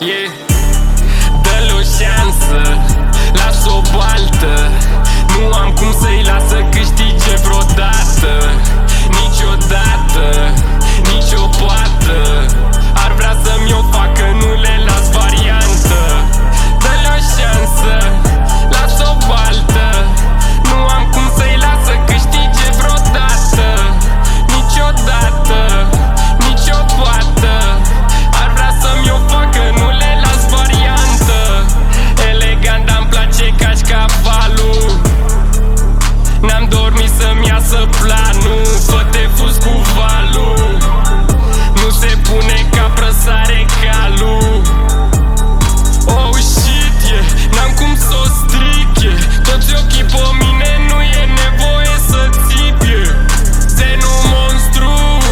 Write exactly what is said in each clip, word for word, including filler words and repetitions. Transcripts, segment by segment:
Yeah. Dă-l o șansă, las o baltă. Nu am cum să-i las să câștige vreodată. Niciodată, nici o poată. Ar vrea să-mi o facă, nu le las variantă. Dă-l o șansă, las o baltă. Nu am cum să-i las să câștige vreodată. Niciodată, nici o poată. Ar vrea să-mi o facă, nu le las variantă. Elegant, dar-mi place ca-și cavalul. N-am dormit să-mi iasă planul. Fă-te fus cu valul. Nu se pune capră, sare calul. Oh shit, yeah, n-am cum s-o stric, yeah. Toți ochii pe mine, nu e nevoie să țip, yeah. Zenul monstru,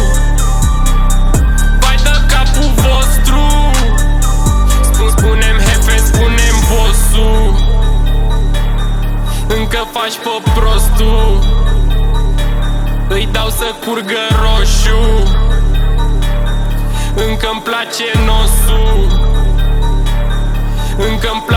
vai dă capul vostru. Spun, spunem hefe, spunem bossul. Încă faci pe prostul. Îi dau să curgă roșu. Încă-mi place nosul. Încă-mi place